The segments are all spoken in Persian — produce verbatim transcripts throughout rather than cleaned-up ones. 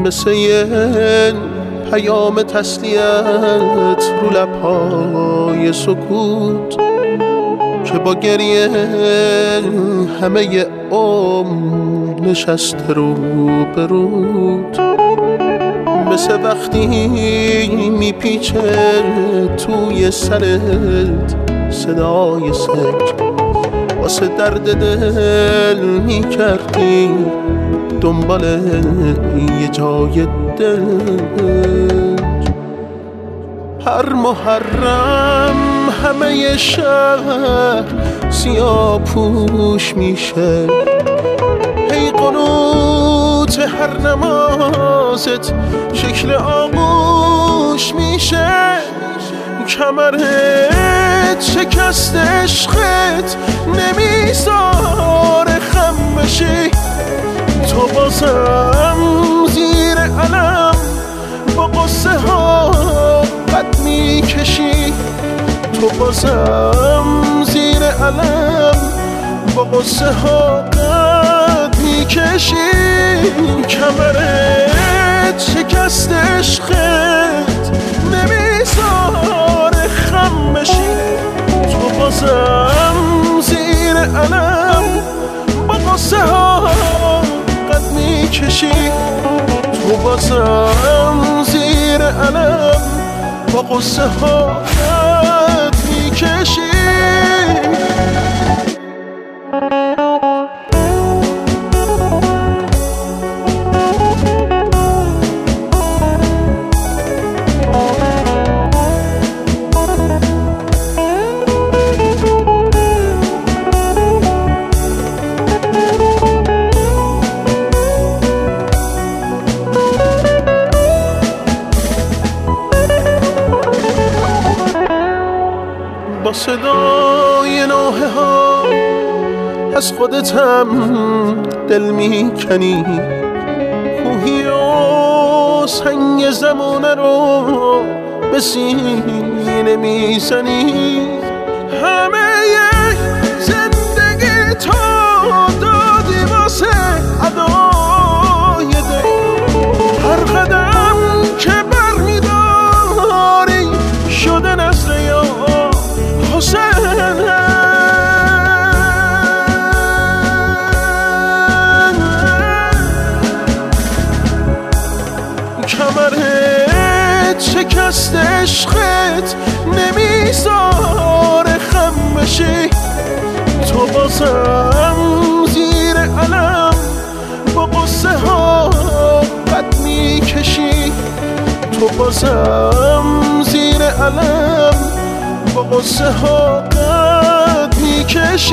مثل یه پیام تسلیت رو لبهای سکوت که با گریه همه عمر نشسته رو برود. مثل وقتی میپیچه توی سرت صدای سنج، واسه درد دل میکردی دنبال یه جای دنج. هر محرم همه شهر سیاه پوش میشه، هی قنوت هر نمازت شکل آغوش میشه. کمرت شکست عشقت نمیذاره خم بشی، تو بازم زیر علم با قصه ها قد میکشی، تو بازم زیر علم با قصه ها قد میکشی. کمرت شکست عشقت نمیذاره خم بشی، تو بازم زیر علم با قصه ها قد میکشی، تو بازم زیر علم با قصه ها قد میکشی. با صدای نوحه ها از خودت هم دل میکنی، کوهی و سنگ زمانه رو به سینه میزنی. همه زندگی تو دادی واسه ادای دل، هر قدم که بر میداری شده نزد یا حسین. کمرت شکست عشقت نمیذاره خم بشی، تو بازم زیر علم با قصه ها قد میکشی، تو بازم زیر علم با قصه ها قد میکشی.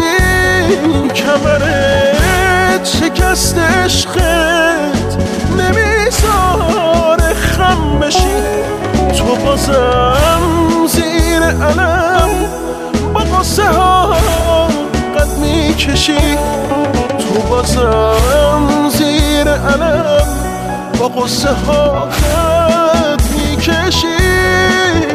کمرت شکست عشقت نمیذاره خم بشی، تو بازم زیر علم با قصه ها قد میکشی، تو بازم زیر علم با قصه ها قد میکشی.